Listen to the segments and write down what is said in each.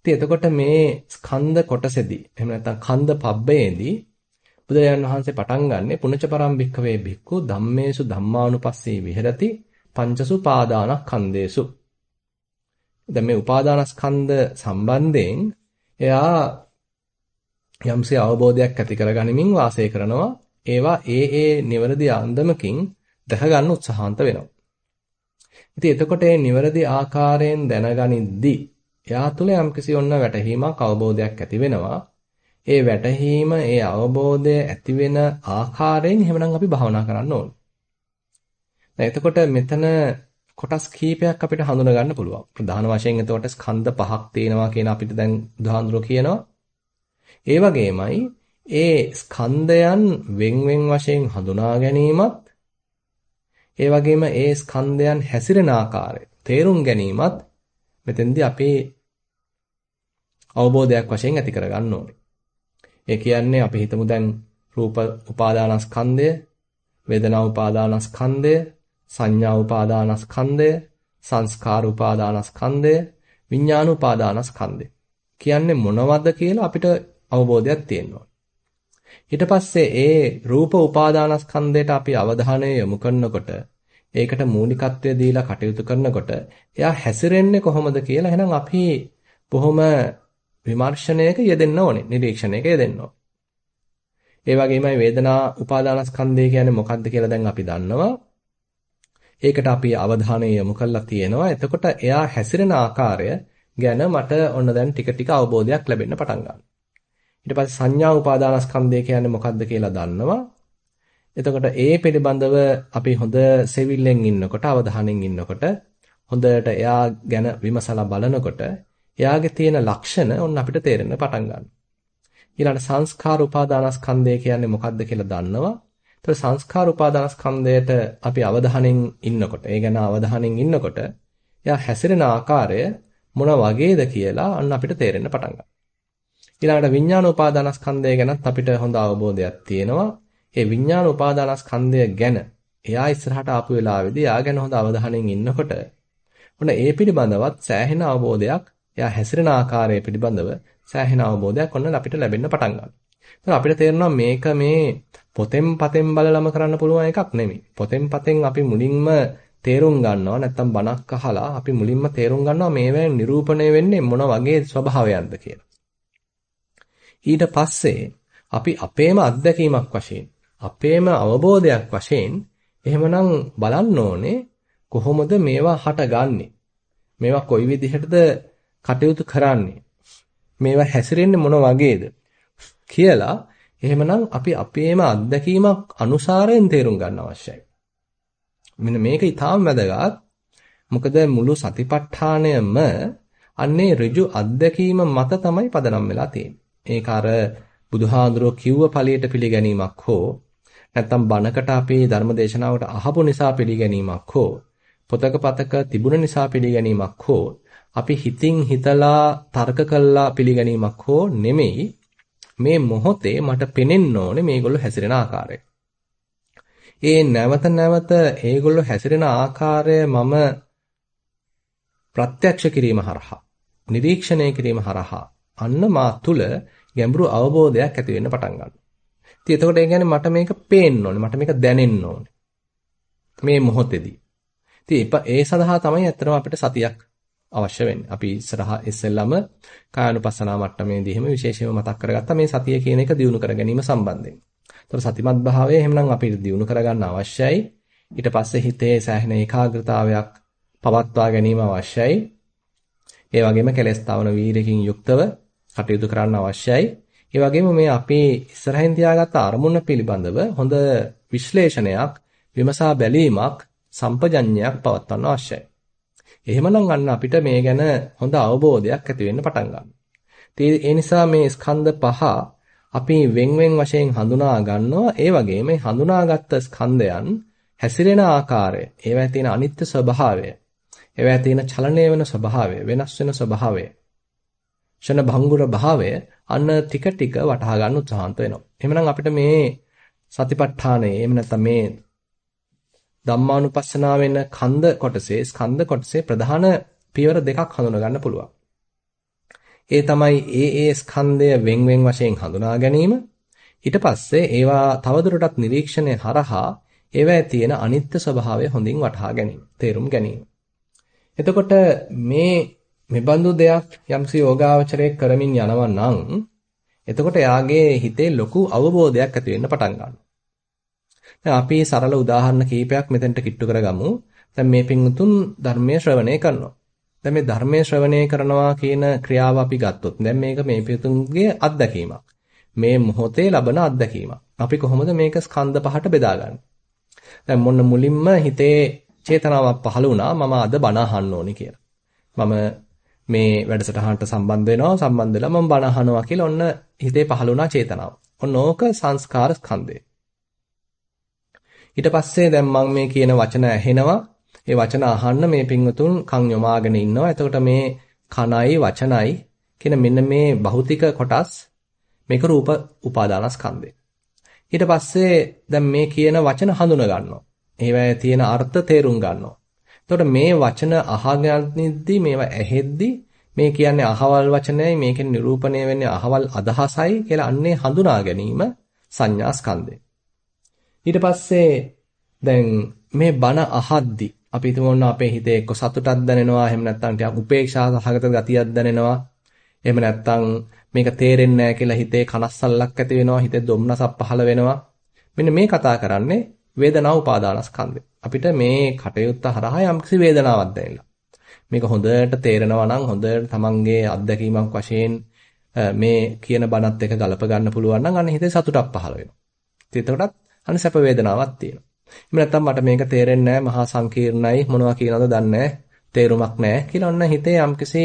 එතකොට මේ ස්කන්ධ කොටසෙදී එහෙම නැත්නම් කන්ද පබ්බයේදී බුදුරජාණන් වහන්සේ පටන් ගන්නෙ පුනච පරම් භික්ඛවේ භික්ඛු ධම්මේසු ධම්මානුපස්සී විහෙරති පංචසු පාදානස්කන්ධේසු. දැන් මේ උපාදානස්කන්ධ සම්බන්ධයෙන් එයා යම්සේ අවබෝධයක් ඇති කරගනිමින් වාසය කරනවා. ඒවා ඒ නිවැරදි අන්දමකින් දැක ගන්න උත්සාහන්ත වෙනවා. ඉතින් එතකොට මේ නිවැරදි ආකාරයෙන් දැනගනිද්දී එයා තුළ යම්කිසි ඔන්න වැටහීමක් අවබෝධයක් ඇති වෙනවා. ඒ වැටහීම ඒ අවබෝධය ඇති වෙන ආකාරයෙන් එහෙමනම් අපි භාවනා කරන්න ඕනේ. දැන් එතකොට මෙතන කොටස් කීපයක් අපිට හඳුනා ගන්න පුළුවන්. ප්‍රධාන වශයෙන් එතකොට ස්කන්ධ පහක් තියෙනවා කියන අපිට දැන් බුදුහාඳුරෝ කියනවා. ඒ වගේමයි ඒ ස්කන්ධයන් වෙන් වශයෙන් හඳුනා ගැනීමත් ඒ වගේම ඒ ස්කන්ධයන් හැසිරෙන ආකාරය තේරුම් ගැනීමත් මෙතෙන්දී අපි අවබෝධයක් වශයෙන් ඇති කරගන්න ඕනේ. ඒ කියන්නේ අපි හිතමු දැන් රූප උපාදානස්කන්ධය, වේදනා උපාදානස්කන්ධය, සංඥා උපාදානස්කන්ධය, සංස්කාර උපාදානස්කන්ධය, විඥාන උපාදානස්කන්ධය. කියන්නේ මොනවද කියලා අපිට අවබෝධයක් තියෙනවා. ඊට පස්සේ ඒ රූප උපාදානස්කන්ධයට අපි අවධානය යොමු කරනකොට ඒකට මූලිකත්වය දීලා කටයුතු කරනකොට එයා හැසිරෙන්නේ කොහොමද කියලා එහෙනම් අපි බොහොම විමර්ශනයක යෙදෙන්න ඕනේ, නිරීක්ෂණයක යෙදෙන්න ඕනේ. ඒ වගේමයි වේදනා උපාදානස්කන්ධය කියන්නේ මොකක්ද කියලා දැන් අපි දන්නවා. ඒකට අපි අවධානය යොමු කරලා තියෙනවා. එතකොට එයා හැසිරෙන ආකාරය ගැන මට ඔන්න දැන් ටික ටික අවබෝධයක් ලැබෙන්න පටන් ගන්නවා. ඊට පස්සේ සංඥා උපාදානස්කන්ධය කියන්නේ මොකක්ද කියලා දන්නවා. එතකොට ඒ පිළිබඳව අපි හොඳ සෙවිල්ලෙන් ඉන්නකොට අවධානයෙන් ඉන්නකොට හොඳට එයා ගැන විමසලා බලනකොට එයාගේ තියෙන ලක්ෂණ ඔන්න අපිට තේරෙන්න පටන් ගන්නවා. ඊළඟ සංස්කාර උපාදානස්කන්ධය කියන්නේ මොකක්ද කියලා දන්නවා. ඒතකොට සංස්කාර උපාදානස්කන්ධයට අපි අවධානයෙන් ඉන්නකොට, ඒ ගැන අවධානයෙන් ඉන්නකොට එයා හැසිරෙන ආකාරය මොන වගේද කියලා අන්න අපිට තේරෙන්න පටන් ගන්නවා. ඊළඟට විඥාන උපාදානස්කන්ධය ගැනත් අපිට හොඳ අවබෝධයක් තියෙනවා. ඒ විඥාන උපාදානස්කන්ධය ගැන එයා ඉස්සරහට ආපු වෙලාවේදී එයා ගැන හොඳ අවධානයෙන් ඉන්නකොට ඔන්න ඒ පිළිබඳවත් සෑහෙන අවබෝධයක් එයා හැසිරෙන ආකාරය පිළිබඳව සෑහෙන අවබෝධයක් ඔන්න අපිට ලැබෙන්න පටන් ගන්නවා. ඒත් අපිට තේරෙනවා මේක මේ පොතෙන් පතෙන් බලලම කරන්න පුළුවන් එකක් නෙමෙයි. පොතෙන් පතෙන් අපි මුලින්ම තේරුම් ගන්නවා නැත්තම් බණක් අහලා අපි මුලින්ම තේරුම් ගන්නවා මේවෙන් නිරූපණය වෙන්නේ මොන වගේ ස්වභාවයක්ද කියලා. ඊට පස්සේ අපි අපේම අත්දැකීමක් වශයෙන් අපේම අවබෝධයක් වශයෙන් එහෙමනම් බලන්න ඕනේ කොහොමද මේවා හටගන්නේ? මේවා කොයි විදිහටද කටයුතු කරන්නේ? මේවා හැසිරෙන්නේ මොන වගේද කියලා එහෙමනම් අපි අපේම අත්දැකීමක් අනුසාරයෙන් තේරුම් ගන්න අවශ්‍යයි. මෙන්න මේක ඊටාම වැදගත්. මොකද මුළු සතිපට්ඨානයම අන්නේ ඍජු අත්දැකීම මත තමයි පදනම් වෙලා තියෙන්නේ. ඒක අර බුදුහාඳුරෝ කිව්ව ඵලයට පිළිගැනීමක් හෝ නැත්තම් බණකට අපි ධර්මදේශනාවට අහපු නිසා පිළිගැනීමක් හෝ පොතක පතක තිබුණ නිසා පිළිගැනීමක් හෝ අපි හිතින් හිතලා තර්ක කළා පිළිගැනීමක් හෝ නෙමෙයි. මේ මොහොතේ මට පෙනෙන්න ඕනේ මේගොල්ලෝ හැසිරෙන ආකාරය. ඒ නැවත නැවත ඒගොල්ලෝ හැසිරෙන ආකාරය මම ප්‍රත්‍යක්ෂ කිරීම හරහා නිරීක්ෂණය කිරීම හරහා අන්න මා තුල ගැඹුරු අවබෝධයක් ඇති වෙන්න පටන් ගන්නවා. ඉතින් එතකොට ඒ කියන්නේ මට මේක පේන්න ඕනේ, මට මේක දැනෙන්න ඕනේ. මේ මොහොතේදී. ඉතින් ඒ සඳහා තමයි ඇත්තටම අපිට සතියක් අවශ්‍ය වෙන්නේ. අපි ඉස්සෙල්ලාම කායानुපස්සනා මට්ටමේදී එහෙම විශේෂයෙන්ම මතක් කරගත්තා මේ සතිය කියන එක දියුණු කර ගැනීම සම්බන්ධයෙන්. ඒතර සතිමත් භාවය එහෙමනම් අපි දියුණු කරගන්න අවශ්‍යයි. ඊට පස්සේ හිතේ සෑහෙන ඒකාග්‍රතාවයක් පවත්වා ගැනීම අවශ්‍යයි. ඒ වගේම කෙලස් තවන වීරකින් යුක්තව කටයුතු කරන්න අවශ්‍යයි. ඒ වගේම මේ අපි ඉස්සරහින් තියාගත්ත අරමුණ පිළිබඳව හොඳ විශ්ලේෂණයක්, විමසා බැලීමක්, සම්පජඤ්ඤයක් පවත්වන්න අවශ්‍යයි. එහෙමනම් අන්න අපිට මේ ගැන හොඳ අවබෝධයක් ඇති වෙන්න පටන් ගන්නවා. ඒ නිසා මේ ස්කන්ධ පහ අපි වෙන් වශයෙන් හඳුනා ගන්නවා. ඒ වගේම මේ හඳුනාගත්ත ස්කන්ධයන් හැසිරෙන ආකාරය, ඒවැය තියෙන අනිත්‍ය ස්වභාවය, ඒවැය තියෙන චලනය වෙන ස්වභාවය, වෙනස් වෙන ස්වභාවය, ෂණ භංගුර භාවය අන්න ටික ටික වටහා ගන්න උත්සාහන්ත වෙනවා. එහෙමනම් අපිට මේ සතිපට්ඨානයේ එහෙම නැත්නම් මේ ධම්මානුපස්සනාව වෙන ස්කන්ධ කොටසේ ප්‍රධාන පියවර දෙකක් හඳුනා ගන්න පුළුවන්. ඒ තමයි ඒ ස්කන්ධය වෙන් වශයෙන් හඳුනා ගැනීම. ඊට පස්සේ ඒවා තවදුරටත් නිරීක්ෂණය හරහා ඒවැය තියෙන අනිත්‍ය ස්වභාවය හොඳින් වටහා ගැනීම, තේරුම් ගැනීම. එතකොට මෙබඳු දෙයක් යම්සි යෝගාවචරයේ කරමින් යනවා නම් එතකොට එයාගේ හිතේ ලොකු අවබෝධයක් ඇති වෙන්න පටන් ගන්නවා. දැන් අපි සරල උදාහරණ කීපයක් මෙතෙන්ට කිට්ටු කරගමු. දැන් මේ පින්තුන් ධර්මයේ ශ්‍රවණය කරනවා. දැන් මේ ධර්මයේ ශ්‍රවණය කරනවා කියන ක්‍රියාව අපි ගත්තොත් දැන් මේක මේ පින්තුන්ගේ අත්දැකීමක්. මේ මොහොතේ ලබන අත්දැකීමක්. අපි කොහොමද මේක ස්කන්ධ පහට බෙදාගන්නේ? දැන් මොන්න මුලින්ම හිතේ චේතනාවක් පහළ වුණා මම අද බණ අහන්න ඕනි කියලා. මම මේ වැඩසටහනට සම්බන්ධ වෙලා මම බණ අහනවා කියලා ඔන්න හිතේ පහළ වුණා චේතනාව. ඔන්න ඕක සංස්කාර ස්කන්ධය. ඊට පස්සේ දැන් මම මේ කියන වචන ඇහෙනවා. ඒ වචන අහන්න මේ පින්වතුන් කන් යොමාගෙන ඉන්නවා. එතකොට මේ කනයි වචනයි කියන මෙන්න මේ භෞතික කොටස් මේක රූප උපාදානස්කන්ධය. ඊට පස්සේ දැන් මේ කියන වචන හඳුන ගන්නවා. ඒවැය තියෙන අර්ථ තේරුම් ගන්නවා. එතකොට මේ වචන අහගන්නේද්දි මේවා ඇහෙද්දි මේ කියන්නේ අහවල් වචනයයි මේකෙන් නිරූපණය වෙන්නේ අහවල් අදහසයි කියලා අන්නේ හඳුනා ගැනීම සංඥා ස්කන්ධය. ඊට පස්සේ දැන් මේ බණ අහද්දි අපි හිතමු අපේ හිතේ එක්ක සතුටක් දැනෙනවා එහෙම නැත්නම් ටිකක් උපේක්ෂා සහගත ගතියක් දැනෙනවා. එහෙම නැත්නම් මේක තේරෙන්නේ නැහැ කියලා හිතේ කනස්සල්ලක් ඇති වෙනවා හිතේ දුම්නසක් පහළ වෙනවා. මෙන්න මේ කතා කරන්නේ වේදනා උපාදානස්කන්ධය. අපිට මේ කටයුත්ත හරහා යම්කිසි වේදනාවක් දැනෙලා. මේක හොඳට තේරෙනවා නම් හොඳට තමන්ගේ අත්දැකීමක් වශයෙන් මේ කියන බණත් එක ගලප ගන්න පුළුවන් නම් අන්න හිතේ සතුටක් පහළ වෙනවා. ඉතින් එතකොටත් අන්න සැප වේදනාවක් තියෙනවා. එහෙම නැත්නම් මට මේක තේරෙන්නේ නැහැ මහා සංකීර්ණයි මොනවා කියනවද දන්නේ නැහැ තේරුමක් නැහැ කියලා ඔන්න හිතේ යම්කිසි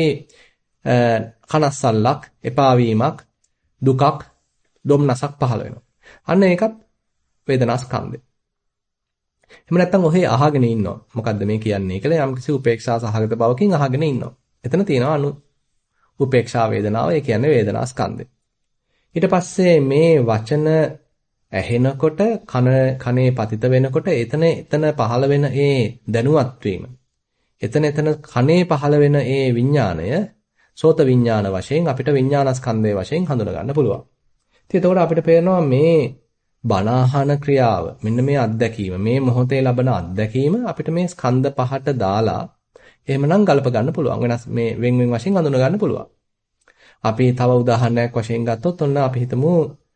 කනස්සල්ලක් එපා වීමක් දුකක් දුම්නසක් පහළ වෙනවා. අන්න ඒකත් වේදනාස්කන්ධය. එහෙම නැත්නම් ඔහේ අහගෙන ඉන්නවා. මොකද්ද මේ කියන්නේ කියලා යම්කිසි උපේක්ෂා සහගත බවකින් අහගෙන ඉන්නවා. එතන තියෙනවා උපේක්ෂා වේදනාව. ඒ කියන්නේ වේදනාස්කන්ධය. ඊට පස්සේ මේ වචන ඇහෙනකොට කනේ පතිත වෙනකොට එතන පහළ වෙන ඒ දැනුවත් වීම. එතන කනේ පහළ වෙන ඒ විඥාණය සෝත විඥාන වශයෙන් අපිට විඥානස්කන්ධය වශයෙන් හඳුනා ගන්න පුළුවන්. ඉතින් එතකොට අපිට පේනවා මේ බණාහන ක්‍රියාව මෙන්න මේ අත්දැකීම මේ මොහොතේ ලබන අත්දැකීම අපිට මේ ස්කන්ධ පහට දාලා එහෙමනම් ගලප ගන්න පුළුවන්. වෙනස් මේ වෙන් වශයෙන් හඳුනා ගන්න පුළුවන්. අපි තව උදාහරණයක් වශයෙන් ගත්තොත් ඔන්න අපි හිතමු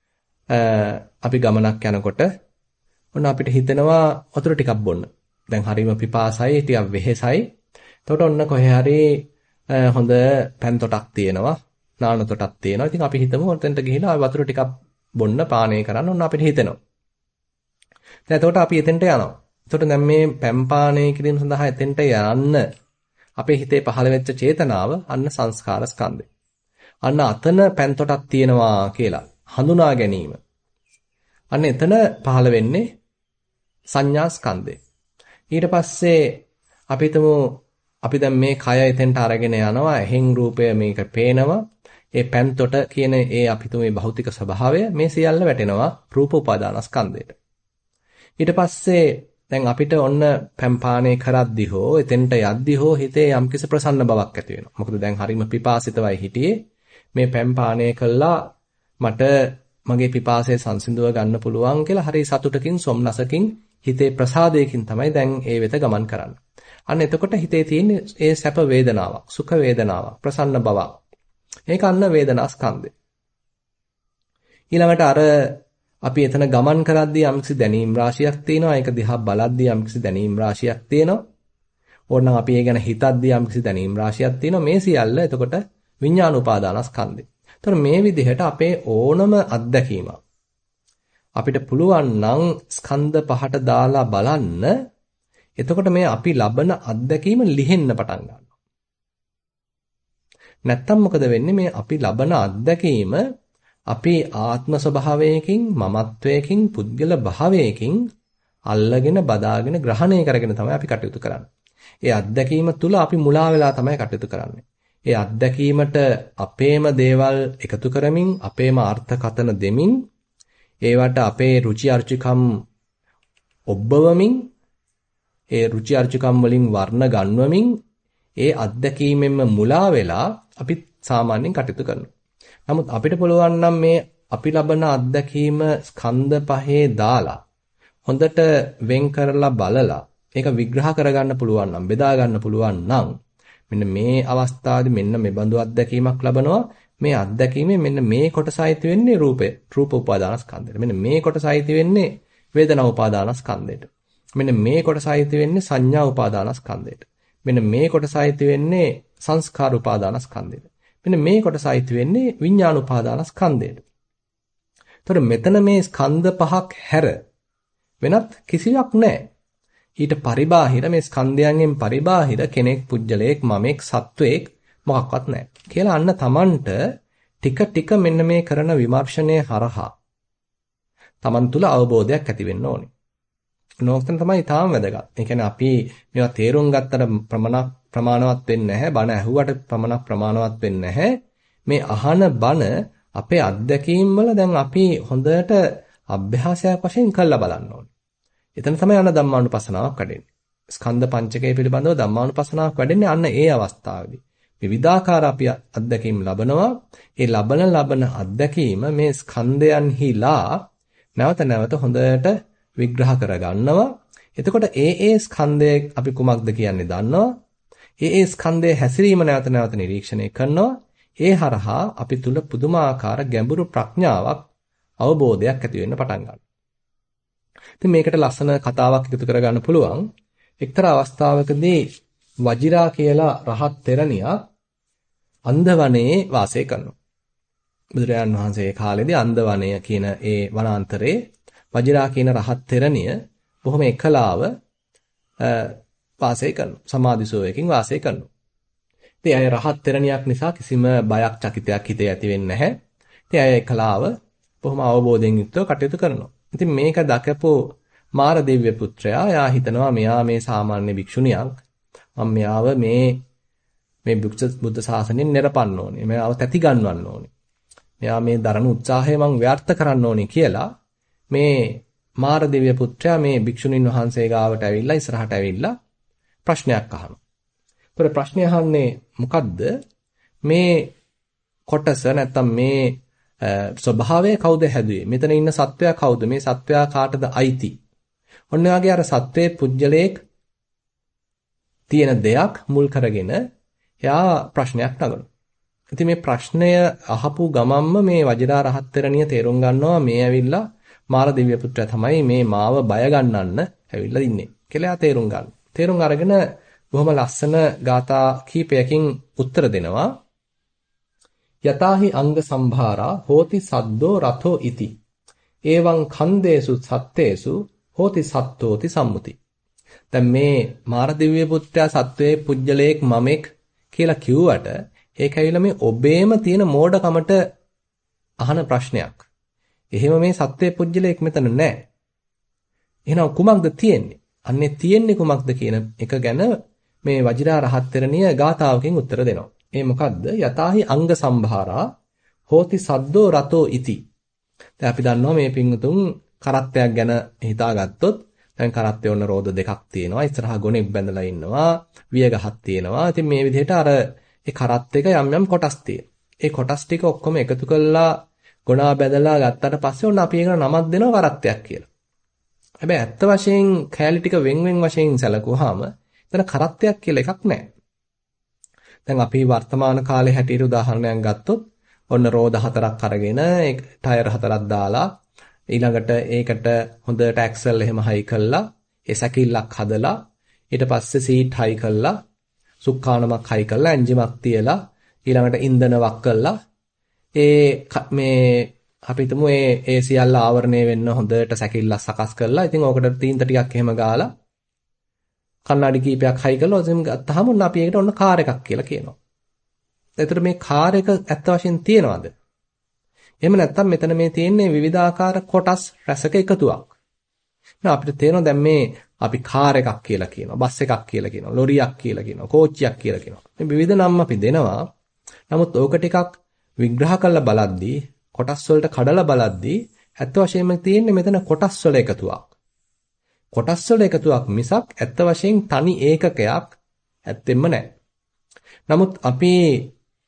අපි ගමනක් යනකොට ඔන්න අපිට හිතෙනවා වතුර ටිකක් බොන්න. දැන් හරිම පිපාසයි ටිකක් වෙහෙසයි. එතකොට ඔන්න කොහේ හරි හොඳ පැන් තොටක් තියෙනවා, නාන තොටක් තියෙනවා. ඉතින් අපි හිතමු ඔතෙන්ට ගිහිලා වතුර ටිකක් බොන්න පානය කරන්න ඔන්න අපිට හිතෙනවා. දැන් එතකොට අපි එතෙන්ට යනවා. එතකොට දැන් මේ පැන් පානය කිරීම සඳහා එතෙන්ට යන්න අපේ හිතේ පහළ වෙච්ච චේතනාව අන්න සංස්කාර ස්කන්ධය. අන්න අතන පැන් තොටක් තියෙනවා කියලා හඳුනා ගැනීම. අන්න එතන පහළ වෙන්නේ සංඥා ස්කන්ධය. ඊට පස්සේ අපි හිතමු අපි දැන් මේ කය එතෙන්ට අරගෙන යනවා. එහෙන් රූපය මේක පේනවා. ඒ පැන්තොට කියන ඒ අපි තුමේ භෞතික ස්වභාවය මේ සියල්ල වැටෙනවා රූප උපාදානස්කන්ධයට. ඊට පස්සේ දැන් අපිට ඔන්න පැම්පානේ කරද්දි හෝ එතෙන්ට යද්දි හෝ හිතේ යම්කිසි ප්‍රසන්න බවක් ඇති වෙනවා. මොකද දැන් හරිම පිපාසිතවයි හිටියේ. මේ පැම්පානේ කළා මට මගේ පිපාසය සංසිඳව ගන්න පුළුවන් කියලා හරි සතුටකින් සොම්නසකින් හිතේ ප්‍රසාදයකින් තමයි දැන් ඒ වෙත ගමන් කරන්නේ. අන්න එතකොට හිතේ තියෙන ඒ සැප වේදනාවක්, සුඛ වේදනාවක්, ප්‍රසන්න බවක්. ඒක අන්න වේදනාස්කන්ධය. ඊළඟට අර අපි එතන ගමන් කරද්දී යම්කිසි දැනීම් රාශියක් තියෙනවා. ඒක දිහා බලද්දී යම්කිසි දැනීම් රාශියක් තියෙනවා. ඕනනම් අපි ඒ ගැන හිතද්දී යම්කිසි දැනීම් රාශියක් තියෙනවා. මේ සියල්ල එතකොට විඥාන උපාදානස්කන්ධය. එතකොට මේ විදිහට අපේ ඕනම අත්දැකීමක් අපිට පුළුවන් නම් ස්කන්ධ පහට දාලා බලන්න. එතකොට මේ අපි ලබන අත්දැකීම ලිහෙන්න පටන් ගන්නවා. නැත්තම් මොකද වෙන්නේ මේ අපි ලබන අත්දැකීම අපි ආත්ම ස්වභාවයකින් මමත්වයකින් පුද්ගල භාවයකින් අල්ලගෙන බදාගෙන ග්‍රහණය කරගෙන තමයි අපි කටයුතු කරන්නේ. ඒ අත්දැකීම තුල අපි මුලා වෙලා තමයි කටයුතු කරන්නේ. ඒ අත්දැකීමට අපේම දේවල් එකතු කරමින් අපේම අර්ථකතන දෙමින් ඒවට අපේ රුචි අරුචිකම් ඔබ්බවමින් ඒ රුචි අරුචිකම් වලින් වර්ණ ගන්වමින් ඒ අත්දැකීමෙන්ම මුලා වෙලා අපි සාමාන්‍යයෙන් කටයුතු කරනවා. නමුත් අපිට පුළුවන් නම් මේ අපි ලබන අත්දැකීම ස්කන්ධ පහේ දාලා හොඳට වෙන් කරලා බලලා ඒක විග්‍රහ කරගන්න පුළුවන් නම් බෙදා ගන්න පුළුවන් නම් මෙන්න මේ අවස්ථාවේදී මෙන්න මේ බඳු අත්දැකීමක් ලබනවා. මේ අත්දැකීමේ මෙන්න මේ කොටස අයිති වෙන්නේ රූප උපාදානස්කන්ධයට. මෙන්න මේ කොටස අයිති වෙන්නේ වේදනා උපාදානස්කන්ධයට. මෙන්න මේ කොටස අයිති වෙන්නේ සංඥා උපාදානස්කන්ධයට. මෙන්න මේ කොටස අයිති වෙන්නේ සංස්කාර උපාදානස්කන්ධයට. මෙන්න මේ කොටස අයිති වෙන්නේ විඥාන උපාදානස්කන්ධයට. එතකොට මෙතන මේ ස්කන්ධ පහක් හැර වෙනත් කිසිවක් නැහැ. ඊට පරිබාහිර මේ ස්කන්ධයන්ගෙන් පරිබාහිර කෙනෙක්, පුජ්‍යලයක්, මමෙක්, සත්වයක් මොකක්වත් නැහැ. කියලා අන්න Tamanට ටික ටික මෙන්න මේ කරන විමර්ශනයේ හරහා Taman තුල අවබෝධයක් ඇති වෙන්න ඕනේ. නෝක්තන තමයි තාම වැදගත්. ඒ කියන්නේ අපි මේවා තේරුම් ගත්තට ප්‍රමාණවත් වෙන්නේ නැහැ. බණ ඇහුවට ප්‍රමාණවත් වෙන්නේ නැහැ. මේ අහන බණ අපේ අත්දැකීම් වල දැන් අපි හොඳට අභ්‍යාසයක් වශයෙන් කරලා බලන්න ඕනේ. එතන තමයි අන්න ධම්මානුපස්සනාවක් වැඩෙන්නේ. ස්කන්ධ පංචකය පිළිබඳව ධම්මානුපස්සනාවක් වැඩෙන්නේ අන්න ඒ අවස්ථාවේදී. විවිධාකාර අපි අත්දැකීම් ලබනවා. ඒ ලබන අත්දැකීම මේ ස්කන්ධයන්හිලා නැවත නැවත හොඳට විග්‍රහ කරගන්නවා. එතකොට ඒ ස්කන්ධය අපි කුමක්ද කියන්නේ දන්නවා. ඒ ස්කන්ධයේ හැසිරීම නැවත නැවත නිරීක්ෂණය කරනවා. ඒ හරහා අපි තුල පුදුමාකාර ගැඹුරු ප්‍රඥාවක් අවබෝධයක් ඇති වෙන්න පටන් ගන්නවා. ඉතින් මේකට ලස්සන කතාවක් එකතු කරගන්න පුළුවන්. එක්තරා අවස්ථාවකදී වජිරා කියලා රහත් තෙරණියක් අන්දවනයේ වාසය කරනවා. බුදුරජාන් වහන්සේ කාලේදී අන්දවනය කියන ඒ වනාන්තරේ වජිරා කියන රහත් තෙරණිය බොහොම එකලාව වාසය කරනවා. සමාධිසෝයකින් වාසය කරනවා. ඉතින් අය රහත් තෙරණියක් නිසා කිසිම බයක් චකිතයක් හිතේ ඇති වෙන්නේ නැහැ. ඉතින් අය එකලාව බොහොම අවබෝධයෙන් යුක්තව කටයුතු කරනවා. ඉතින් මේක දැකපු මාර දිව්‍ය පුත්‍රයා යා හිතනවා මෙයා මේ සාමාන්‍ය භික්ෂුණියක්. මම මෙයාව මේ බුද්ධ ශාසනයෙන් නිරපන්න ඕනේ. මෙයාව තැති ගන්නවන්න ඕනේ. මෙයා මේ දරන උත්සාහය මං ව්‍යර්ථ කරන්න ඕනේ කියලා මේ මාර දිව්‍ය පුත්‍රයා මේ භික්ෂුණීන් වහන්සේ ගාවට ඇවිල්ලා ඉස්සරහට ඇවිල්ලා ප්‍රශ්නයක් අහනවා. ඒතර ප්‍රශ්නේ අහන්නේ මොකද්ද? මේ කොටස නැත්තම් මේ ස්වභාවය කවුද හැදුවේ? මෙතන ඉන්න සත්වයා කවුද? මේ සත්වයා කාටද අයිති? ඔන්න වගේ අර සත්වයේ පුජ්‍යලයක් තියෙන දෙයක් මුල් කරගෙන එයා ප්‍රශ්නයක් නගනවා. ඉතින් මේ ප්‍රශ්නය අහපු ගමම්ම මේ වජිරා රහත් තෙරණිය තේරුම් ගන්නවා මේ ඇවිල්ලා මාර දිව්‍ය පුත්‍රයා තමයි මේ මාව බය ගන්නන්න ඇවිල්ලා ඉන්නේ කියලා එයා තේරුම් ගන්නවා. තේරුම් අරගෙන බොහොම ලස්සන ගාථා කීපයකින් උත්තර දෙනවා. යතාහි අංග සම්භාරා හෝති සද්දෝ රතෝ ඉති. එවං ඛන්දේසු සත්තේසු හෝති සත්තෝති සම්මුති. දැන් මේ මාර දිව්‍ය පුත්‍රයා සත්වයේ පුජ්‍යලයක් මමෙක් කියලා කිව්වට ඒක ඇවිල්ලා මේ ඔබේම තියෙන මෝඩකමට අහන ප්‍රශ්නයක්. එහෙම මේ සත්වයේ පුජ්‍යලයක් මෙතන නැහැ. එහෙනම් කුමක්ද තියෙන්නේ? අන්නේ තියෙන්නේ කුමක්ද කියන එක ගැන මේ වජිරා රහත් තෙරණිය ගාථාවකින් උත්තර දෙනවා. ඒ මොකද්ද? යතාහි අංග සම්භාරා හෝති සද්දෝ රතෝ ඉති. දැන් අපි දන්නවා මේ පිංගුතුන් කරත්තයක් ගැන හිතාගත්තොත් දැන් කරත්තේ ඔන්න රෝද දෙකක් තියෙනවා. ඉස්සරහා ගොනෙක් බැඳලා ඉන්නවා. විය ගහක් තියෙනවා. ඉතින් මේ විදිහට අර ඒ කරත් එක යම් යම් කොටස් තියෙනවා. ඒ කොටස් ටික ඔක්කොම එකතු කරලා ගොනා බැඳලා ගත්තට පස්සේ ඔන්න අපි ඒකට නමක් දෙනවා කරත්තයක් කියලා. හැබැයි ඇත්ත වශයෙන් කෑලි ටික වෙන් වශයෙන් සැලකුවාම එතන කරත්තයක් කියලා එකක් නැහැ. දැන් අපි වර්තමාන කාලේ හැටියට උදාහරණයක් ගත්තොත් ඔන්න රෝද හතරක් අරගෙන ඒ ටයර් හතරක් දාලා ඊළඟට ඒකට හොඳට ඇක්සල් එහෙම හයි කළා ඒ සැකිල්ලක් හදලා ඊට පස්සේ සීට් හයි කළා සුක්කානමක් හයි කළා එන්ජිමක් තියලා ඊළඟට ඉන්ධන වක් කළා මේ අපි හිතමු ඒ සියල්ල ආවරණය වෙන්න හොඳට සැකිල්ලක් සකස් කරලා ඉතින් ඕකට තීන්ත ටිකක් එහෙම ගාලා කණ්ණාඩි කීපයක් හයි කළා ඔතෙන් ගත්තාම ඔන්න අපි ඒකට ඔන්න කාර් එකක් කියලා කියනවා. එතකොට මේ කාර් එක ඇත්ත වශයෙන් තියනවාද? එහෙම නැත්නම් මෙතන මේ තියෙන්නේ විවිධාකාර කොටස් රැසක එකතුවක්. නේද අපිට තේරෙනවා දැන් මේ අපි කාර් එකක් කියලා කියනවා, බස් එකක් කියලා කියනවා, ලොරියක් කියලා කියනවා, කෝච්චියක් කියලා කියනවා. මේ විවිධ නම් අපි දෙනවා. නමුත් ඕක ටිකක් විග්‍රහ කරලා බලද්දී, කොටස් වලට කඩලා බලද්දී ඇත්ත වශයෙන්ම තියෙන්නේ මෙතන කොටස් වල එකතුවක්. කොටස් වල එකතුවක් මිසක් ඇත්ත වශයෙන් තනි ඒකකයක් ඇත්තෙම නැහැ. නමුත් අපි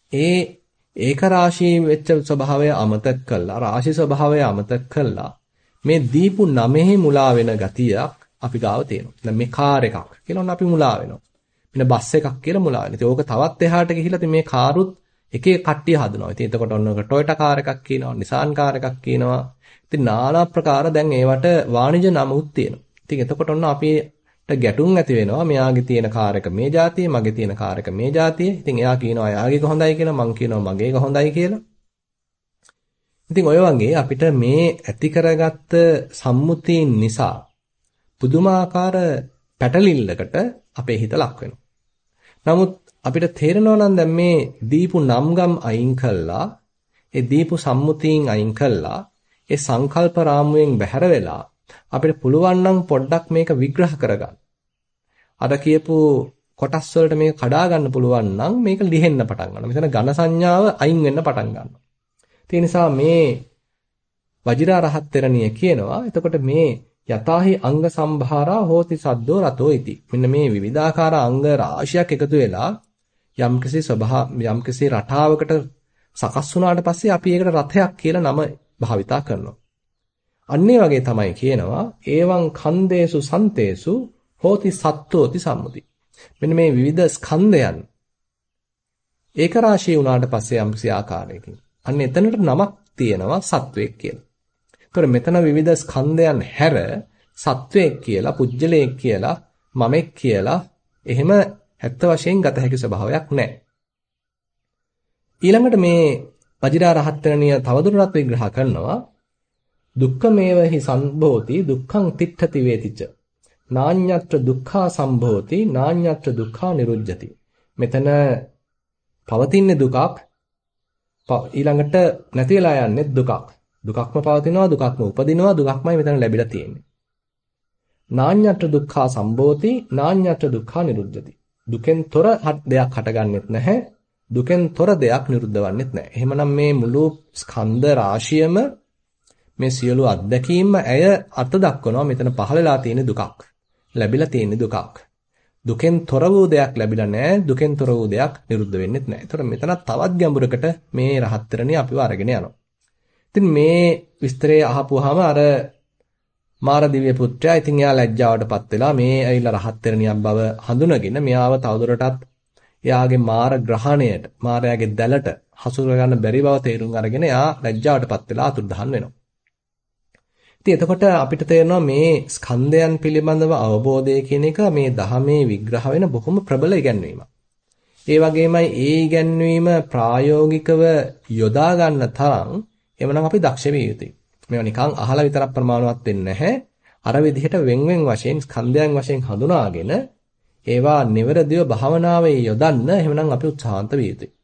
ඒ ඒක රාශී වෙච්ච ස්වභාවය අමතක කළා රාශි ස්වභාවය අමතක කළා මේ දීපු නමෙහි මුලා වෙන ගතියක් අපි ගාව තියෙනවා. දැන් මේ කාර් එකක් කියලා ඔන්න අපි මුලා වෙනවා. මෙන්න බස් එකක් කියලා මුලා වෙනවා. ඉතින් ඕක තවත් එහාට ගිහිල්ලා ඉතින් මේ කාරුත් එක එක කට්ටිය හදනවා. ඉතින් එතකොට ඔන්න ඔක ටොයෝටා කාර් එකක් කියනවා, නිසාන් කාර් එකක් කියනවා. ඉතින් নানা ප්‍රකාර දැන් ඒවට වාණිජ නමුත් තියෙනවා. ඉතින් එතකොට ඔන්න අපිට ගැටුම් ඇති වෙනවා. මෙයාගේ තියෙන කාර් එක මේ જાතිය, මගේ තියෙන කාර් එක මේ જાතිය. ඉතින් එයා කියනවා එයාගේ හොඳයි කියලා, මං කියනවා මගේ හොඳයි කියලා. ඉතින් ඔය වගේ අපිට මේ ඇති කරගත්ත සම්මුතීන් නිසා පුදුමාකාර පැටලිල්ලකට අපේ හිත ලක් වෙනවා. නමුත් අපිට තේරෙනවා නම් දැන් මේ දීපු නම්ගම් අයින් කළා, ඒ දීපු සම්මුතීන් අයින් කළා, ඒ සංකල්ප රාමුවෙන් බැහැර වෙලා අපිට පුළුවන් නම් පොඩ්ඩක් මේක විග්‍රහ කරගන්න. අර කියපු කොටස් වලට මේක කඩා ගන්න පුළුවන් නම් මේක ලිහෙන්න පටන් ගන්නවා. මෙතන ඝන සංඥාව අයින් වෙන්න පටන් ගන්නවා. ඒ නිසා මේ වජිරා රහත් තෙරණිය කියනවා එතකොට මේ යතාහි අංග සම්භාරා හෝති සද්දෝ රතෝ ඉති. මෙන්න මේ විවිධාකාර අංග රාශියක් එකතු වෙලා යම්කිසි රටාවකට සකස් වුණාට පස්සේ අපි ඒකට රථයක් කියලා නම භාවිතා කරනවා. අන්නේ වගේ තමයි කියනවා ඒවං ඛන්දේසු සන්තේසු හෝති සත්තෝති සම්මුති. මෙන්න මේ විවිධ ස්කන්ධයන් ඒක රාශී වුණාට පස්සේ යම්කිසි ආකාරයකින් අන්න එතනට නමක් තියෙනවා සත්වයක් කියලා. ඒතකොට මෙතන විවිධ ස්කන්ධයන් හැර සත්වයක් කියලා, පුජ්‍යලයක් කියලා, මමෙක් කියලා එහෙම ඇත්ත වශයෙන් ගත හැකි ස්වභාවයක් නැහැ. ඊළඟට මේ වජිරා රහත් තෙරණිය තවදුරටත් විග්‍රහ කරනවා දුක්ඛමේව හි සම්භෝති දුක්ඛං තිට්ඨති වේතිච නාඤ්ඤත්‍ර දුක්ඛා සම්භෝති නාඤ්ඤත්‍ර දුක්ඛා නිරුද්ධති. මෙතන පවතින දුකක් ඊළඟට නැති වෙලා යන්නේ දුකක්. දුකක්ම පවතිනවා, දුකක්ම උපදිනවා, දුකක්මයි මෙතන ලැබිලා තියෙන්නේ. නාඤ්ඤත්‍ර දුක්ඛා සම්භෝති නාඤ්ඤත්‍ර දුක්ඛා නිරුද්ධති. දුකෙන් තොර දෙයක් හටගන්නෙත් නැහැ. දුකෙන් තොර දෙයක් නිරුද්ධ වන්නෙත් නැහැ. එහෙමනම් මේ මුළු ස්කන්ධ රාශියම මේ සියලු අත්දැකීම් ඇය අර්ථ දක්වනවා මෙතන පහළලා තියෙන දුකක්. ලැබිලා තියෙන දුකක්. දුකෙන් තොර වූ දෙයක් ලැබිලා නැහැ. දුකෙන් තොර වූ දෙයක් නිරුද්ධ වෙන්නෙත් නැහැ. ඒතර මෙතන තවත් ගැඹුරකට මේ රහත්තරණිය අපිව අරගෙන යනවා. ඉතින් මේ විස්තරය අහපුවාම අර මාර දිව්‍ය පුත්‍රයා ඉතින් එයා ලැජ්ජාවටපත් වෙලා මේ ඇවිල්ලා රහත්තරණියක් බව හඳුනගෙන මෙයාව තවදුරටත් එයාගේ මාර ග්‍රහණයට, මාරයාගේ දැලට හසුර ගන්න බැරි බව තේරුම් අරගෙන එයා ලැජ්ජාවටපත් වෙලා අතුරුදහන් වෙනවා. ඉතින් එතකොට අපිට තේරෙනවා මේ ස්කන්ධයන් පිළිබඳව අවබෝධය කියන එක මේ ධහමේ විග්‍රහ වෙන බොහොම ප්‍රබල ඉගැන්වීමක්. ඒ වගේමයි ඒ ඉගැන්වීම ප්‍රායෝගිකව යොදා ගන්න තරම් එවනම් අපි දක්ෂ විය යුතුයි. මේවා නිකන් අහලා විතරක් ප්‍රමාණවත් වෙන්නේ නැහැ. අර විදිහට වෙන් වශයෙන් ස්කන්ධයන් වශයෙන් හඳුනාගෙන ඒවා නිවැරදිව භාවනාවේ යොදන්න එහෙමනම් අපි උත්සාහන්ත විය යුතුයි.